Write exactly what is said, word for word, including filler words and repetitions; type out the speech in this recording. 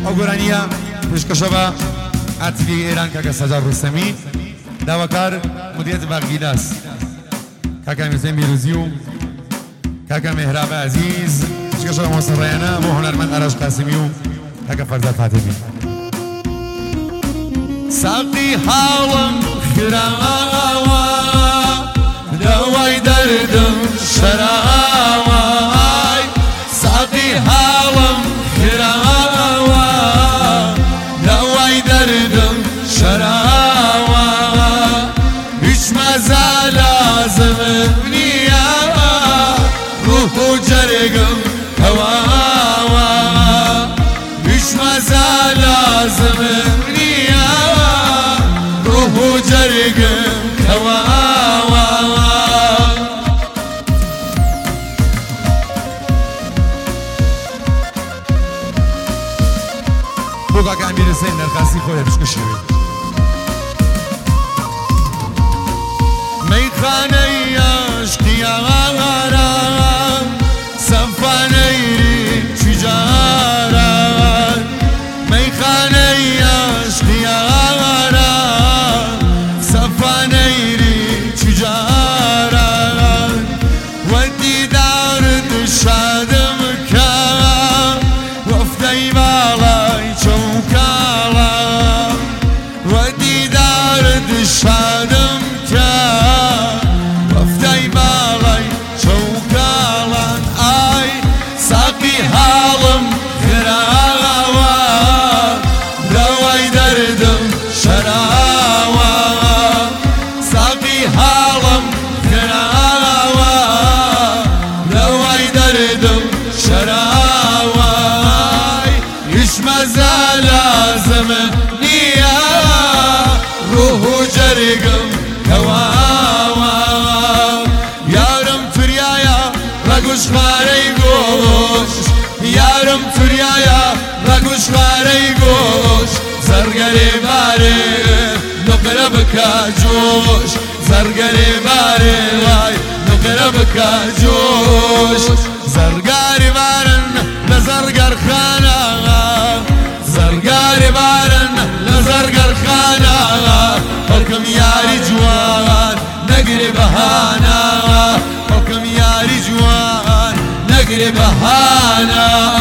ئەو گۆرانیە پێشکەشە بە ئاتیلی ئێران کاکە سەجاد ڕوستەمی داواکار مدیریەت باغگیلاس کاکە میرزای میروزی و کاکە مهراب عزیز پێشکەشە بە مۆسیقیانە بۆ هونەرمەند ئاراش قاسمی و کاکە فەرزاد فاتمی ساقی حاڵم خراوە دەوای دەردم شەراوە ساقی حاڵم خراوە دەوای دەردم شەراوە هیچ مەزە لازمم نییە ڕوح و جەرگم کەواوە هیچ مەزە لازمم نییە ڕوح و جەرگم کەواوە بۆ کاکە ئەمیر حوسێن نەرخاسی خۆیە پشکەشەوێ مەیخانەی عەشقیارە سەمفانەیری چجارە مەیخانەی عەشقیارە سەمفانەیری چجارە وە دیدارت شادم کە وەفتەی باڵای چەوکاڵە وە دیدارت شادم کە وەفتەی باڵای چەوکاڵان ئای ساقی حاڵم خراوە دەوای دەردم شەراوە ساقی حاڵم خراوە دەوای دەردم شەراوە هیچ مەزە لازمم نییە ڕوح و جەرگم کەواوە یارم توریایە بە گوشخوارەی گۆشت یارم توریایە بە گوشخوارەی گۆشت زەرگەرێ بارێ نوقرە بکە جۆش زەرگەرێ بارێ وای نوقرە بکە جۆش زەرگاری بارن لە زەرگەرخانە زەرگاری بارن لە زەرگەرخانە حکم یاری جوان نەگرێ بەهانە حکم یاری جوان نەگرێ بەهانە